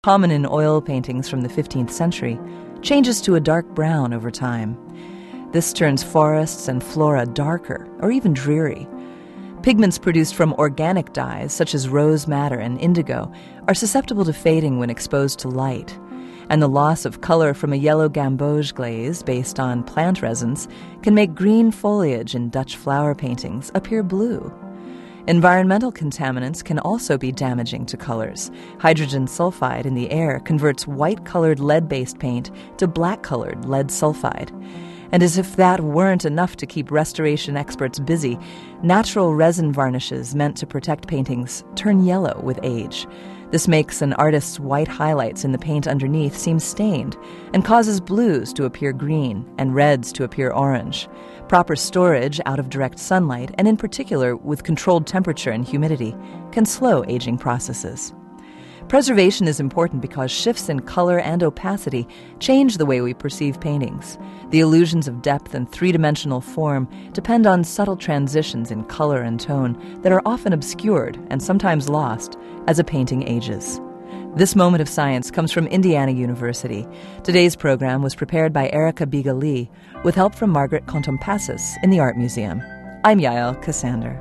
common in oil paintings from the 15th century, changes to a dark brown over time. This turns forests and flora darker or even dreary. Pigments produced from organic dyes, such as rose madder and indigo, are susceptible to fading when exposed to light, and the loss of color from a yellow gamboge glaze based on plant resins can make green foliage in Dutch flower paintings appear blue. Environmental contaminants can also be damaging to colors. Hydrogen sulfide in the air converts white-colored lead-based paint to black-colored lead sulfide. And as if that weren't enough to keep restoration experts busy, natural resin varnishes meant to protect paintings turn yellow with age. This makes an artist's white highlights in the paint underneath seem stained and causes blues to appear green and reds to appear orange. Proper storage out of direct sunlight, and in particular with controlled temperature and humidity, can slow aging processes. Preservation is important because shifts in color and opacity change the way we perceive paintings. The illusions of depth and three-dimensional form depend on subtle transitions in color and tone that are often obscured and sometimes lost as a painting ages. This moment of science comes from Indiana University. Today's program was prepared by Erica Biga-Lee with help from Margaret Kontompassis in the Art Museum. I'm Yael Cassander.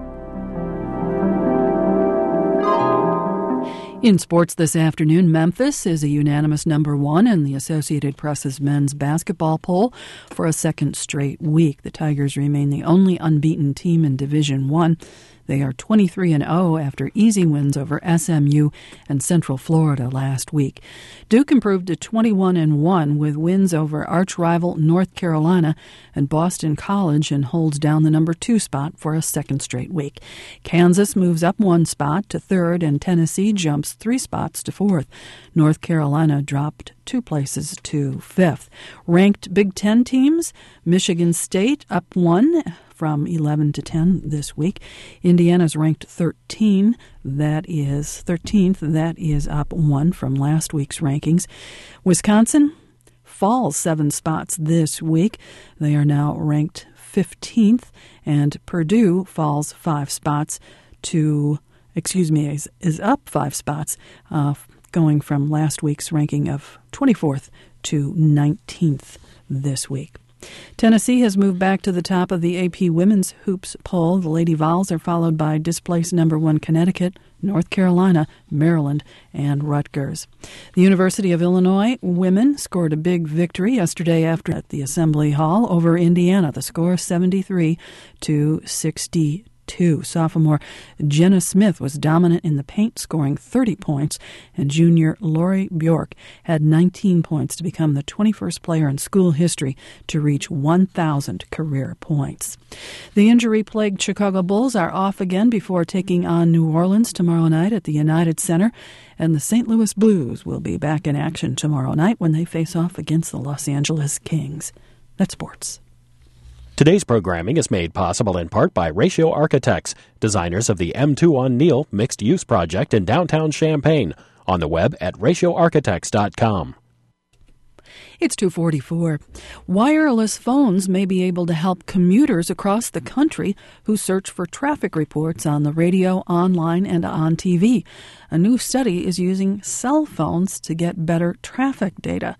In sports this afternoon, Memphis is a unanimous number 1 in the Associated Press's men's basketball poll for a second straight week. The Tigers remain the only unbeaten team in Division I. They are 23-0 after easy wins over SMU and Central Florida last week. Duke improved to 21-1 with wins over arch-rival North Carolina and Boston College and holds down the number 2 spot for a second straight week. Kansas moves up 1 spot to 3rd and Tennessee jumps 3 spots to 4th. North Carolina dropped 2 places to 5th. Ranked Big Ten teams, Michigan State up 1 from 11 to 10 this week. Indiana's ranked 13th. That is up 1 from last week's rankings. Wisconsin falls 7 spots this week. They are now ranked 15th, and Purdue falls 5 spots is up 5 spots, going from last week's ranking of 24th to 19th this week. Tennessee has moved back to the top of the AP Women's Hoops poll. The Lady Vols are followed by displaced number 1 Connecticut, North Carolina, Maryland, and Rutgers. The University of Illinois women scored a big victory yesterday at the Assembly Hall over Indiana. The score 73-62. Sophomore Jenna Smith was dominant in the paint, scoring 30 points, and junior Lori Bjork had 19 points to become the 21st player in school history to reach 1,000 career points. The injury-plagued Chicago Bulls are off again before taking on New Orleans tomorrow night at the United Center, and the St. Louis Blues will be back in action tomorrow night when they face off against the Los Angeles Kings. That's sports. Today's programming is made possible in part by Ratio Architects, designers of the M2 on Neil mixed-use project in downtown Champaign. On the web at ratioarchitects.com. It's 2:44. Wireless phones may be able to help commuters across the country who search for traffic reports on the radio, online, and on TV. A new study is using cell phones to get better traffic data.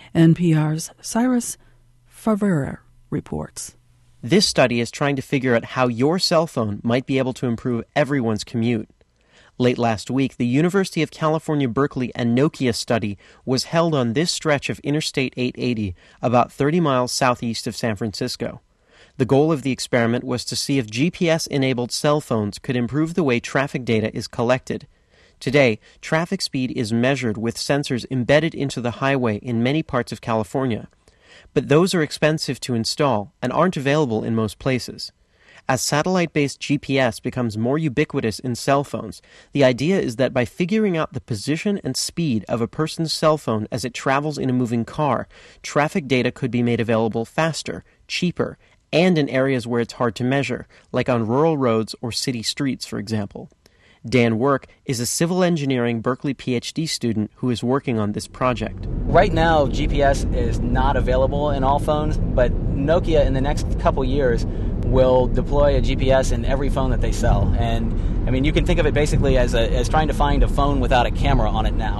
NPR's Cyrus Favera reports. This study is trying to figure out how your cell phone might be able to improve everyone's commute. Late last week, the University of California, Berkeley and Nokia study was held on this stretch of Interstate 880, about 30 miles southeast of San Francisco. The goal of the experiment was to see if GPS-enabled cell phones could improve the way traffic data is collected. Today, traffic speed is measured with sensors embedded into the highway in many parts of California. But those are expensive to install and aren't available in most places. As satellite-based GPS becomes more ubiquitous in cell phones, the idea is that by figuring out the position and speed of a person's cell phone as it travels in a moving car, traffic data could be made available faster, cheaper, and in areas where it's hard to measure, like on rural roads or city streets, for example. Dan Work is a civil engineering Berkeley PhD student who is working on this project. Right now, GPS is not available in all phones, but Nokia in the next couple years will deploy a GPS in every phone that they sell. And I mean, you can think of it basically as trying to find a phone without a camera on it now.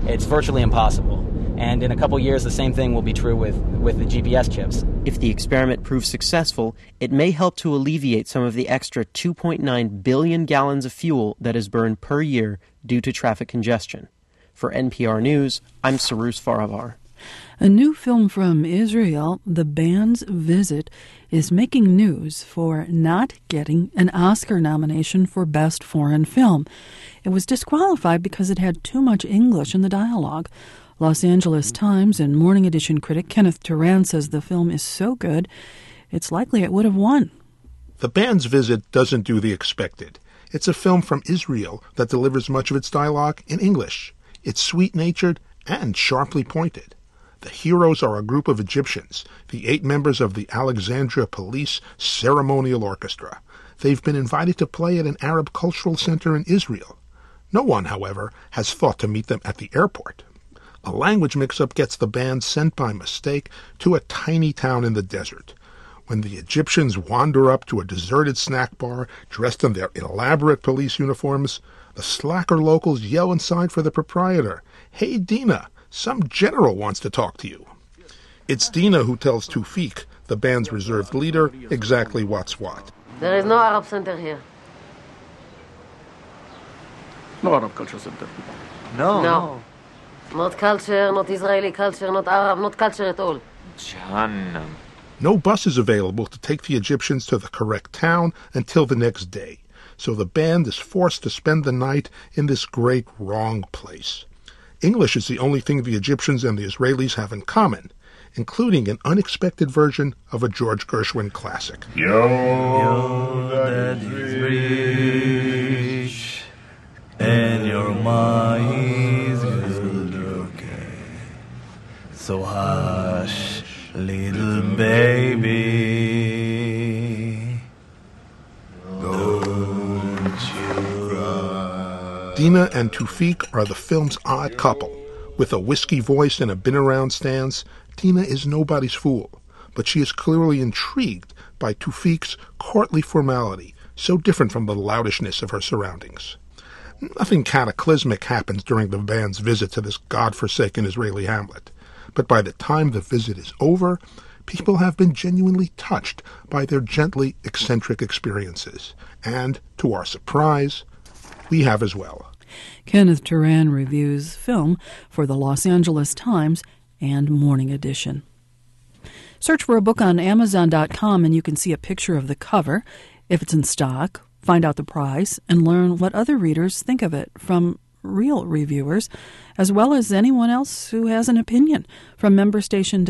it's virtually impossible. And in a couple years, the same thing will be true with the GPS chips. If the experiment proves successful, it may help to alleviate some of the extra 2.9 billion gallons of fuel that is burned per year due to traffic congestion. For NPR News, I'm Cyrus Faravar. A new film from Israel, The Band's Visit, is making news for not getting an Oscar nomination for Best Foreign Film. It was disqualified because it had too much English in the dialogue. Los Angeles Times and Morning Edition critic Kenneth Turan says the film is so good, it's likely it would have won. The Band's Visit doesn't do the expected. It's a film from Israel that delivers much of its dialogue in English. It's sweet-natured and sharply pointed. The heroes are a group of Egyptians, the 8 members of the Alexandria Police Ceremonial Orchestra. They've been invited to play at an Arab cultural center in Israel. No one, however, has thought to meet them at the airport. A language mix-up gets the band sent by mistake to a tiny town in the desert. When the Egyptians wander up to a deserted snack bar dressed in their elaborate police uniforms, the slacker locals yell inside for the proprietor, "Hey, Dina, some general wants to talk to you." It's Dina who tells Tufik, the band's reserved leader, exactly what's what. There is no Arab center here. No Arab culture center. No. Not culture, not Israeli culture, not Arab, not culture at all. Jahannam. No bus is available to take the Egyptians to the correct town until the next day, so the band is forced to spend the night in this great wrong place. English is the only thing the Egyptians and the Israelis have in common, including an unexpected version of a George Gershwin classic. Yo, daddy's rich, and your ma is good looking. So hush, little baby, don't you cry. Dina and Tufik are the film's odd couple. With a whiskey voice and a been-around stance, Dina is nobody's fool, but she is clearly intrigued by Tufik's courtly formality, so different from the loudishness of her surroundings. Nothing cataclysmic happens during the band's visit to this godforsaken Israeli hamlet, but by the time the visit is over, people have been genuinely touched by their gently eccentric experiences, and, to our surprise, we have as well. Kenneth Turan reviews film for the Los Angeles Times and Morning Edition. Search for a book on Amazon.com and you can see a picture of the cover, if it's in stock, find out the price, and learn what other readers think of it from real reviewers, as well as anyone else who has an opinion. From member station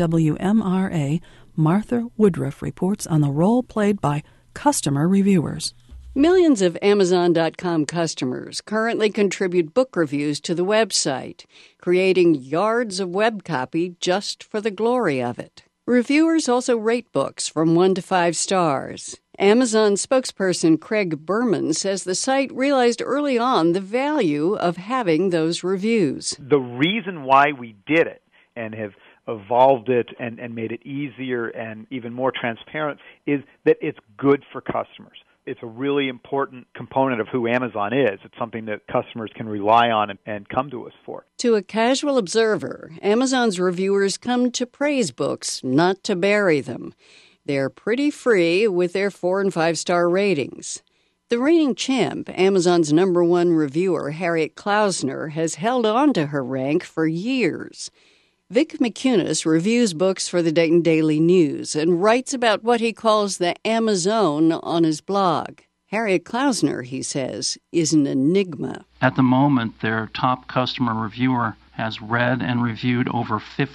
WMRA, Martha Woodruff reports on the role played by customer reviewers. Millions of Amazon.com customers currently contribute book reviews to the website, creating yards of web copy just for the glory of it. Reviewers also rate books from 1 to 5 stars. Amazon spokesperson Craig Berman says the site realized early on the value of having those reviews. The reason why we did it and have evolved it and made it easier and even more transparent is that it's good for customers. It's a really important component of who Amazon is. It's something that customers can rely on and come to us for. To a casual observer, Amazon's reviewers come to praise books, not to bury them. They're pretty free with their 4- and 5-star ratings. The reigning champ, Amazon's #1 reviewer, Harriet Klausner, has held on to her rank for years. Vic McCunis reviews books for the Dayton Daily News and writes about what he calls the Amazon on his blog. Harriet Klausner, he says, is an enigma. At the moment, their top customer reviewer has read and reviewed over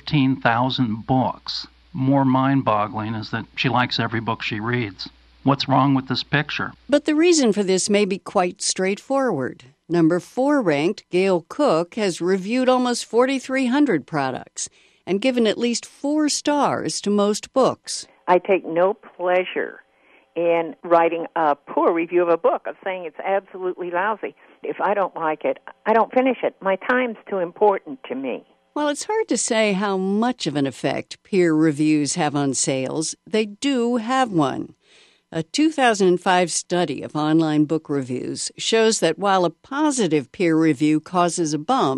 15,000 books. More mind-boggling is that she likes every book she reads. What's wrong with this picture? But the reason for this may be quite straightforward. #4 ranked Gail Cook has reviewed almost 4,300 products and given at least 4 stars to most books. I take no pleasure in writing a poor review of a book, of saying it's absolutely lousy. If I don't like it, I don't finish it. My time's too important to me. While it's hard to say how much of an effect peer reviews have on sales, they do have one. A 2005 study of online book reviews shows that while a positive peer review causes a bump,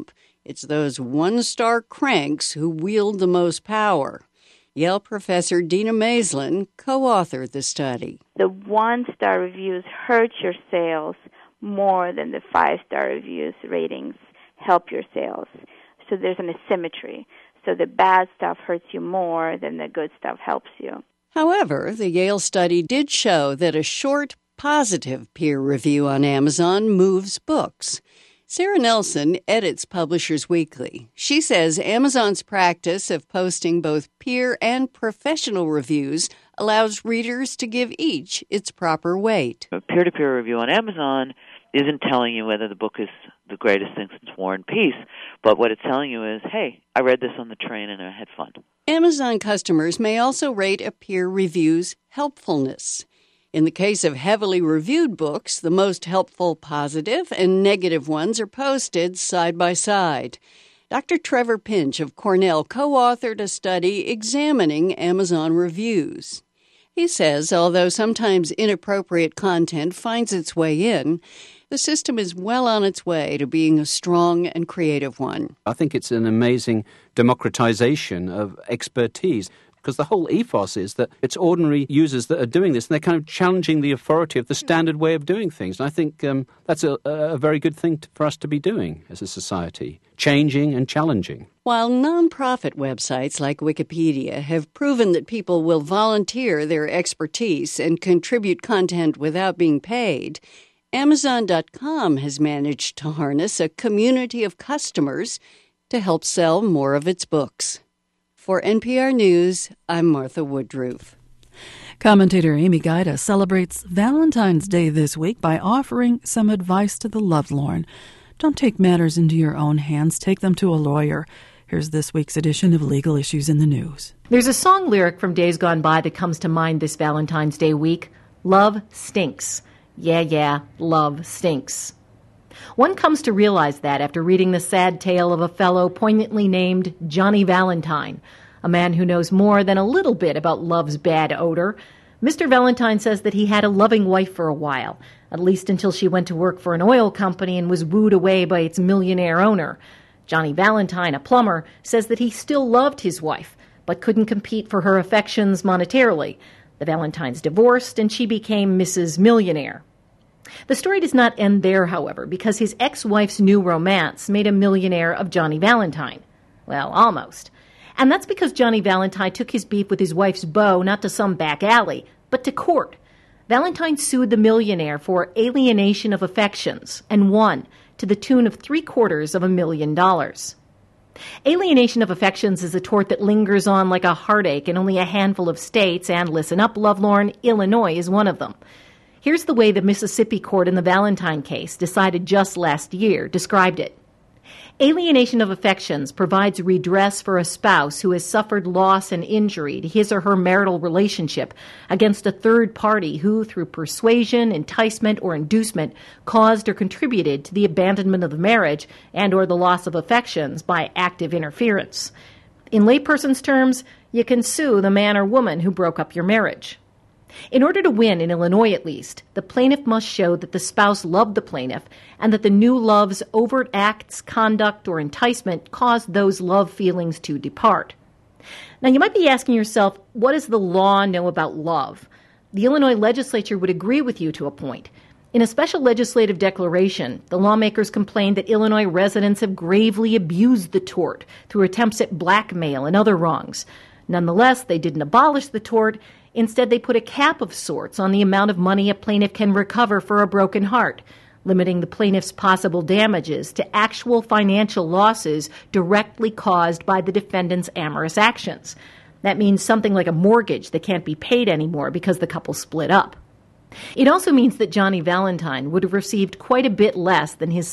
It's those one-star cranks who wield the most power. Yale professor Dina Maislin co-authored the study. The one-star reviews hurt your sales more than the 5-star reviews ratings help your sales. So there's an asymmetry. So the bad stuff hurts you more than the good stuff helps you. However, the Yale study did show that a short, positive peer review on Amazon moves books. Sarah Nelson edits Publishers Weekly. She says Amazon's practice of posting both peer and professional reviews allows readers to give each its proper weight. A peer-to-peer review on Amazon isn't telling you whether the book is the greatest thing since War and Peace, but what it's telling you is, hey, I read this on the train and I had fun. Amazon customers may also rate a peer review's helpfulness. In the case of heavily reviewed books, the most helpful positive and negative ones are posted side by side. Dr. Trevor Pinch of Cornell co-authored a study examining Amazon reviews. He says, although sometimes inappropriate content finds its way in, the system is well on its way to being a strong and creative one. I think it's an amazing democratization of expertise, because the whole ethos is that it's ordinary users that are doing this, and they're kind of challenging the authority of the standard way of doing things. And I think that's a very good thing for us to be doing as a society, changing and challenging. While nonprofit websites like Wikipedia have proven that people will volunteer their expertise and contribute content without being paid, Amazon.com has managed to harness a community of customers to help sell more of its books. For NPR News, I'm Martha Woodruff. Commentator Amy Guida celebrates Valentine's Day this week by offering some advice to the lovelorn. Don't take matters into your own hands. Take them to a lawyer. Here's this week's edition of Legal Issues in the News. There's a song lyric from days gone by that comes to mind this Valentine's Day week. Love stinks. Yeah, love stinks. One comes to realize that after reading the sad tale of a fellow poignantly named Johnny Valentine, a man who knows more than a little bit about love's bad odor. Mr. Valentine says that he had a loving wife for a while, at least until she went to work for an oil company and was wooed away by its millionaire owner. Johnny Valentine, a plumber, says that he still loved his wife, but couldn't compete for her affections monetarily. The Valentines divorced, and she became Mrs. Millionaire. The story does not end there, however, because his ex-wife's new romance made a millionaire of Johnny Valentine. Well, almost. And that's because Johnny Valentine took his beef with his wife's beau not to some back alley, but to court. Valentine sued the millionaire for alienation of affections and won, to the tune of $750,000. Alienation of affections is a tort that lingers on like a heartache in only a handful of states, and listen up, lovelorn, Illinois is one of them. Here's the way the Mississippi court in the Valentine case, decided just last year, described it. Alienation of affections provides redress for a spouse who has suffered loss and injury to his or her marital relationship against a third party who, through persuasion, enticement, or inducement, caused or contributed to the abandonment of the marriage and or the loss of affections by active interference. In layperson's terms, you can sue the man or woman who broke up your marriage. In order to win, in Illinois at least, the plaintiff must show that the spouse loved the plaintiff and that the new love's overt acts, conduct, or enticement caused those love feelings to depart. Now, you might be asking yourself, what does the law know about love? The Illinois legislature would agree with you to a point. In a special legislative declaration, the lawmakers complained that Illinois residents have gravely abused the tort through attempts at blackmail and other wrongs. Nonetheless, they didn't abolish the tort. Instead, they put a cap of sorts on the amount of money a plaintiff can recover for a broken heart, limiting the plaintiff's possible damages to actual financial losses directly caused by the defendant's amorous actions. That means something like a mortgage that can't be paid anymore because the couple split up. It also means that Johnny Valentine would have received quite a bit less than his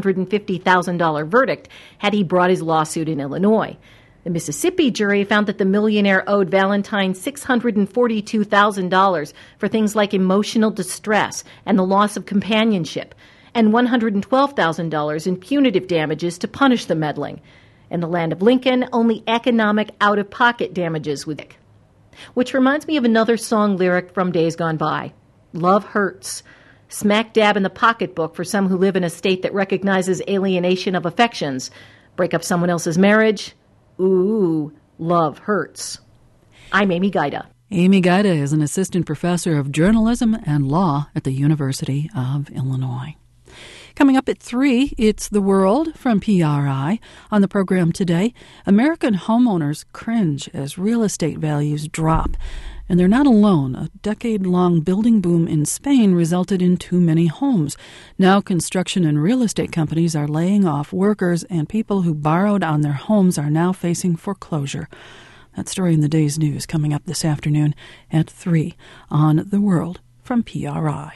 $750,000 verdict had he brought his lawsuit in Illinois. The Mississippi jury found that the millionaire owed Valentine $642,000 for things like emotional distress and the loss of companionship, and $112,000 in punitive damages to punish the meddling. In the land of Lincoln, only economic out-of-pocket damages would. Which reminds me of another song lyric from days gone by. Love hurts. Smack dab in the pocketbook for some who live in a state that recognizes alienation of affections. Break up someone else's marriage? Ooh, love hurts. I'm Amy Gaida. Amy Gaida is an assistant professor of journalism and law at the University of Illinois. Coming up at 3, it's The World from PRI. On the program today, American homeowners cringe as real estate values drop. And they're not alone. A decade-long building boom in Spain resulted in too many homes. Now construction and real estate companies are laying off workers, and people who borrowed on their homes are now facing foreclosure. That story in the day's news coming up this afternoon at 3 on The World from PRI.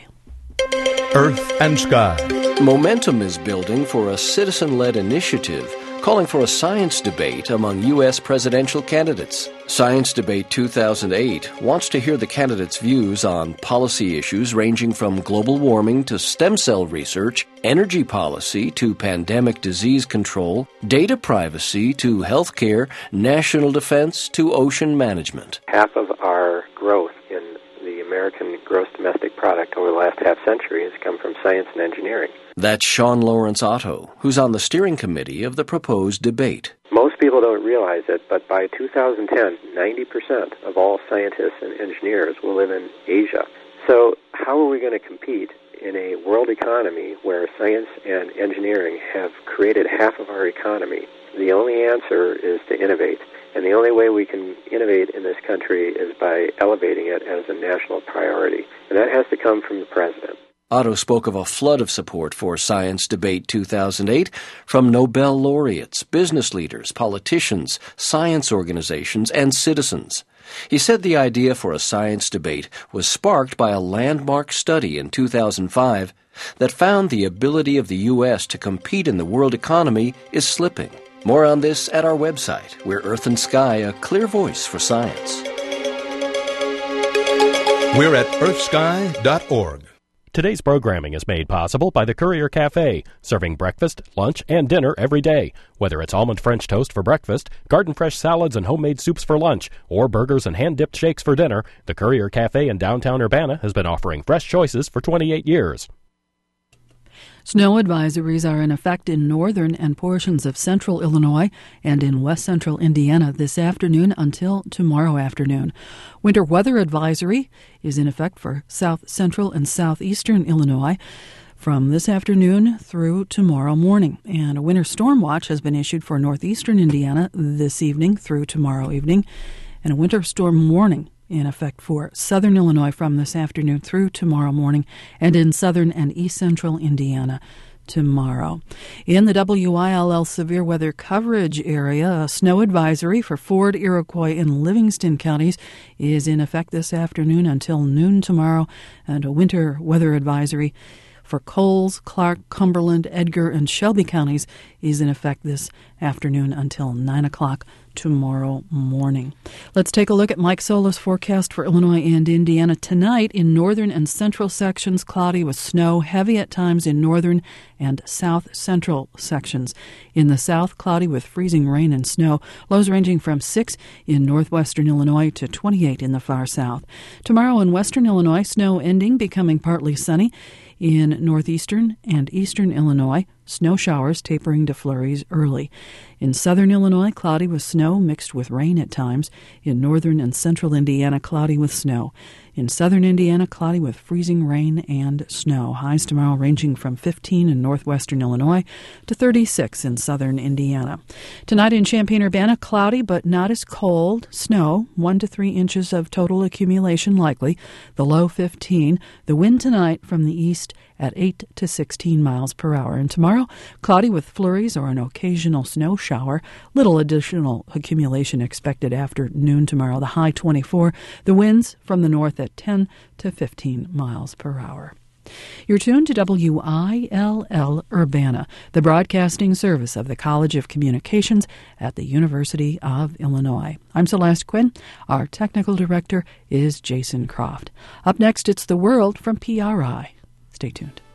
Earth and Sky. Momentum is building for a citizen-led initiative calling for a science debate among U.S. presidential candidates. Science Debate 2008 wants to hear the candidates' views on policy issues ranging from global warming to stem cell research, energy policy to pandemic disease control, data privacy to healthcare, national defense to ocean management. Half of our growth in the American gross domestic product over the last half-century has come from science and engineering. That's Sean Lawrence Otto, who's on the steering committee of the proposed debate. Most people don't realize it, but by 2010, 90% of all scientists and engineers will live in Asia. So how are we going to compete in a world economy where science and engineering have created half of our economy? The only answer is to innovate. And the only way we can innovate in this country is by elevating it as a national priority. And that has to come from the president. Otto spoke of a flood of support for Science Debate 2008 from Nobel laureates, business leaders, politicians, science organizations, and citizens. He said the idea for a science debate was sparked by a landmark study in 2005 that found the ability of the U.S. to compete in the world economy is slipping. More on this at our website. We're Earth and Sky, a clear voice for science. We're at earthsky.org. Today's programming is made possible by the Courier Cafe, serving breakfast, lunch, and dinner every day. Whether it's almond French toast for breakfast, garden fresh salads and homemade soups for lunch, or burgers and hand-dipped shakes for dinner, the Courier Cafe in downtown Urbana has been offering fresh choices for 28 years. Snow advisories are in effect in northern and portions of central Illinois and in west central Indiana this afternoon until tomorrow afternoon. Winter weather advisory is in effect for south central and southeastern Illinois from this afternoon through tomorrow morning. And a winter storm watch has been issued for northeastern Indiana this evening through tomorrow evening, and a winter storm warning in effect for southern Illinois from this afternoon through tomorrow morning, and in southern and east central Indiana tomorrow. In the WILL severe weather coverage area, a snow advisory for Ford, Iroquois, and Livingston counties is in effect this afternoon until noon tomorrow, and a winter weather advisory for Coles, Clark, Cumberland, Edgar, and Shelby counties is in effect this afternoon until 9 o'clock tomorrow morning. Let's take a look at Mike Sola's forecast for Illinois and Indiana tonight. In northern and central sections, cloudy with snow, heavy at times in northern and south central sections. In the south, cloudy with freezing rain and snow, lows ranging from 6 in northwestern Illinois to 28 in the far south. Tomorrow in western Illinois, snow ending, becoming partly sunny. In northeastern and eastern Illinois, snow showers tapering to flurries early. In southern Illinois, cloudy with snow mixed with rain at times. In northern and central Indiana, cloudy with snow. In southern Indiana, cloudy with freezing rain and snow. Highs tomorrow ranging from 15 in northwestern Illinois to 36 in southern Indiana. Tonight in Champaign-Urbana, cloudy but not as cold. Snow, 1 to 3 inches of total accumulation likely. The low 15. The wind tonight from the east at 8 to 16 miles per hour. And tomorrow, cloudy with flurries or an occasional snow shower. Little additional accumulation expected after noon tomorrow. The high 24. The winds from the north at 10 to 15 miles per hour. You're tuned to WILL Urbana, the broadcasting service of the College of Communications at the University of Illinois. I'm Celeste Quinn. Our technical director is Jason Croft. Up next, it's The World from PRI. Stay tuned.